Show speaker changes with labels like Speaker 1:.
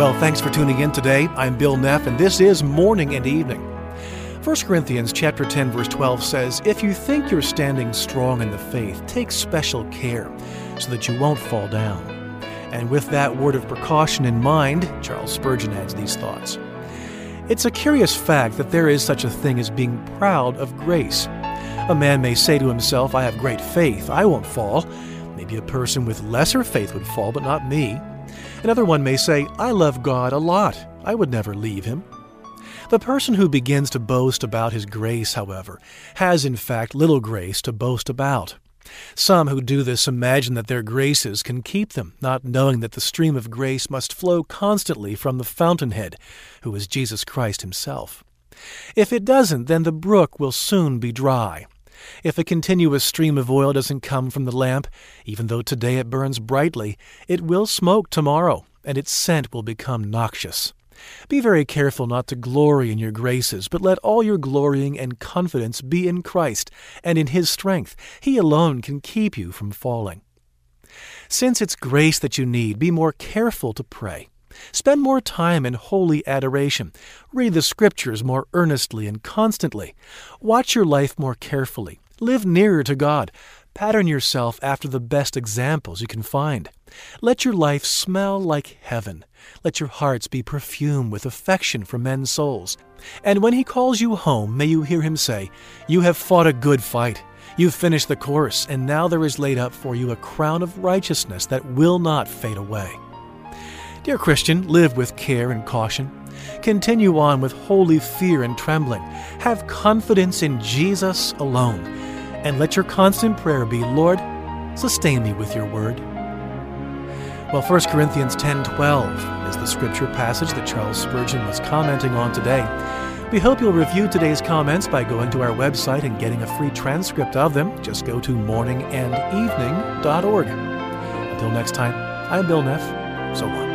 Speaker 1: Well, thanks for tuning in today. I'm Bill Neff, and this is Morning and Evening. 1 Corinthians chapter 10, verse 12 says, "If you think you're standing strong in the faith, take special care so that you won't fall down." And with that word of precaution in mind, Charles Spurgeon adds these thoughts. It's a curious fact that there is such a thing as being proud of grace. A man may say to himself, "I have great faith, I won't fall." Maybe a person with lesser faith would fall, but not me. Another one may say, "I love God a lot, I would never leave Him." The person who begins to boast about his grace, however, has in fact little grace to boast about. Some who do this imagine that their graces can keep them, not knowing that the stream of grace must flow constantly from the fountainhead, who is Jesus Christ Himself. If it doesn't, then the brook will soon be dry. If a continuous stream of oil doesn't come from the lamp, even though today it burns brightly, it will smoke tomorrow, and its scent will become noxious. Be very careful not to glory in your graces, but let all your glorying and confidence be in Christ and in His strength. He alone can keep you from falling. Since it's grace that you need, be more careful to pray. Spend more time in holy adoration. Read the Scriptures more earnestly and constantly. Watch your life more carefully. Live nearer to God. Pattern yourself after the best examples you can find. Let your life smell like heaven. Let your hearts be perfumed with affection for men's souls. And when He calls you home, may you hear Him say, "You have fought a good fight. You've finished the course, and now there is laid up for you a crown of righteousness that will not fade away." Dear Christian, live with care and caution. Continue on with holy fear and trembling. Have confidence in Jesus alone. And let your constant prayer be, "Lord, sustain me with your word." Well, 1 Corinthians 10:12 is the scripture passage that Charles Spurgeon was commenting on today. We hope you'll review today's comments by going to our website and getting a free transcript of them. Just go to morningandevening.org. Until next time, I'm Bill Neff. So long.